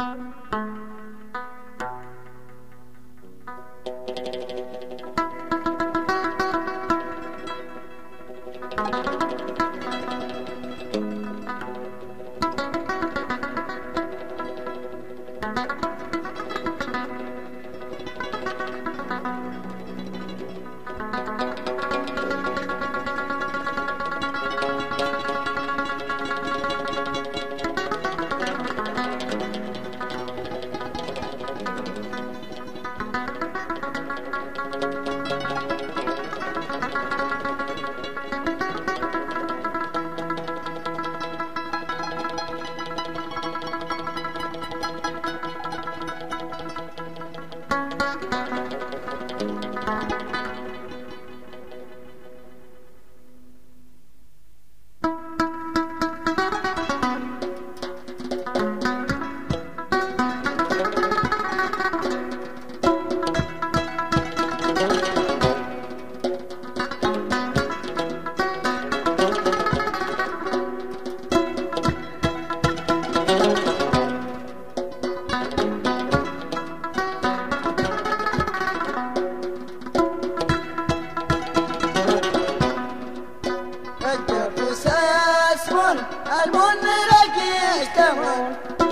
المنرق يجتمعون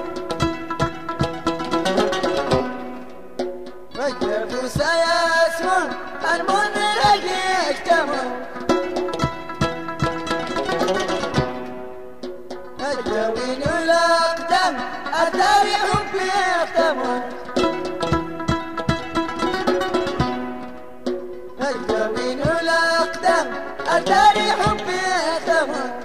وجب سيسمون المنرق يجتمعون الجوين الأقدم التاريخ بيختمون الجوين الأقدم التاريخ بيختمون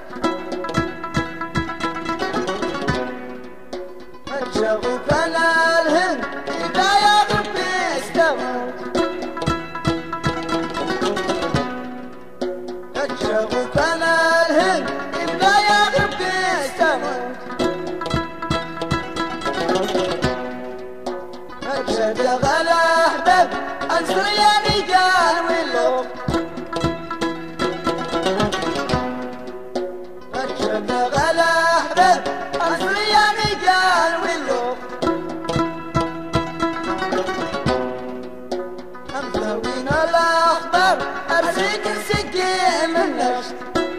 شغوف الهند إذا يغرب بيستمر شغوف الهند إذا يغرب بيستمر شبغ الأحباب السرياني قال واللوم شبغ الأحباب السرياني قال واللوم مسوين الأخضر أرسيك السقيم النشط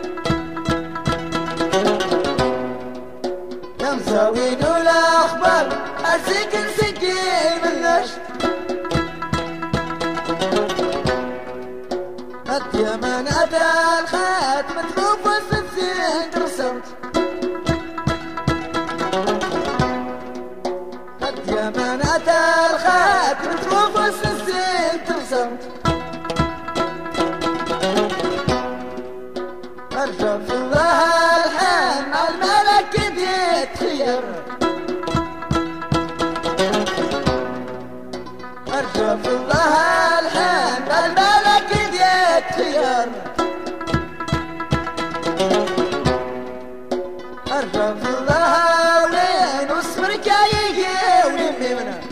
مسوين الأخضر أرسيك السقيم النشط اليمن أدى الخات متلوف السنسين ترسمت اليمن أدى الخات متلوف السنسين ترسمت أرجع في الله الحين الملك بيتخير أرجع في الله الحين الملك بيتخير أرجع في الله وين واصبر كايجي ويمنا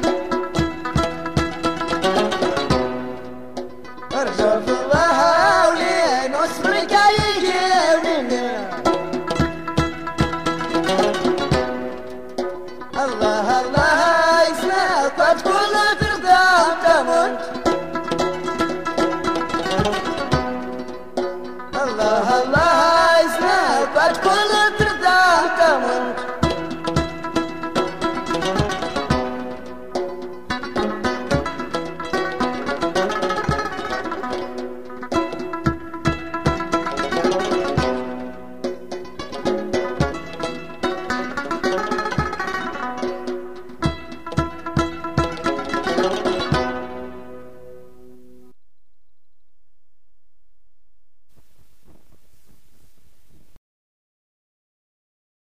أرجع في الله وين واصبر كايجي ويمنا الله الله يسلمك وتقول